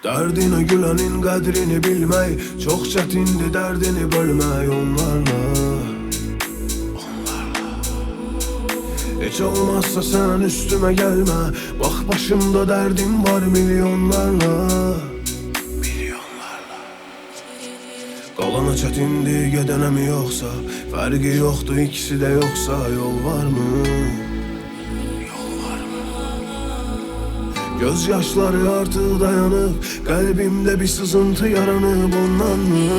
Derdine gülenin qədrini bilmək çox çətindir, dərdini bölmək onlarla. Heç olmazsa sən üstümə gəlmə, bax başımda dərdim var milyonlarla. Qalana çətindir, gedənəmi yoxsa, fərqi yoxdur, ikisi də yoxsa, yol varmı? Göz yaşları artıq dayanıb, qəlbimdə bir sızıntı yaranıb ondanmı?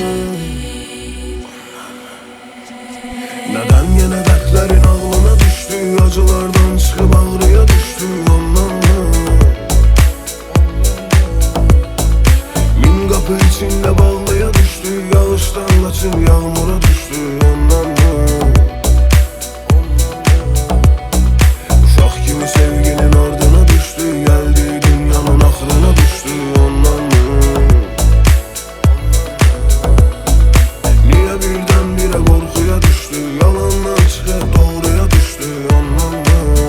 Nədən yenə dərdlərin ağlına düşdü, acılardan çıxıb ağrıya düşdü ondanmı? Min qapı içində bağlıya düşdü, yağışdan qaçıb yağmura düşdü ondanmı? Uşaq kimi sevginin ardına düşdü, gəldi dünyanın axırına düşdü ondanmı? Niyə birdən-birə qorxuya düşdü, yalandan çıxıb doğruya düşdü ondanmı?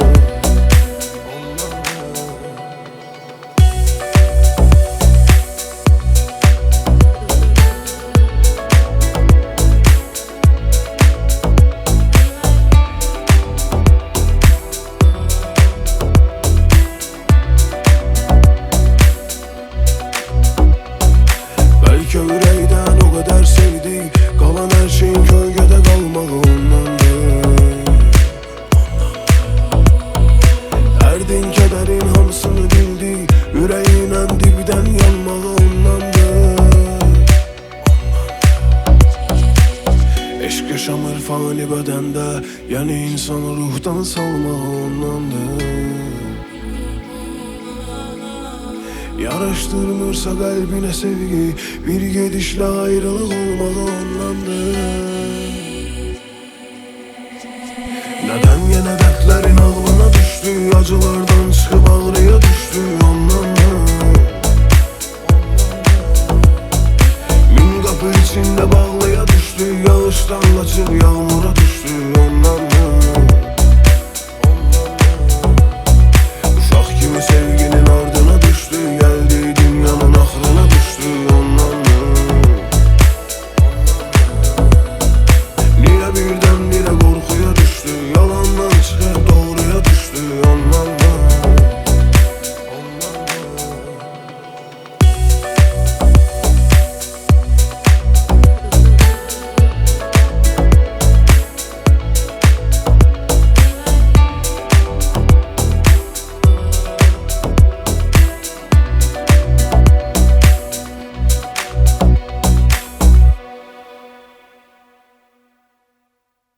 Bəlkə ürəkdən o qədər sevdik, qalan hər şeyin kölgədə qalmağı ondandır. Dərdin, kədərin hamısını bildik, ürəyinlə dibdən yanmağı ondandır. Eşq yaşamır fani bədəndə, yəni insanı ruhdan salmağı ondandır. Yaraşdırmırsa qəlbinə sevgi, bir gedişlə ayrılıq olmağı ondandır. Nədən yenə dərdlərin ağlına düşdü, acılar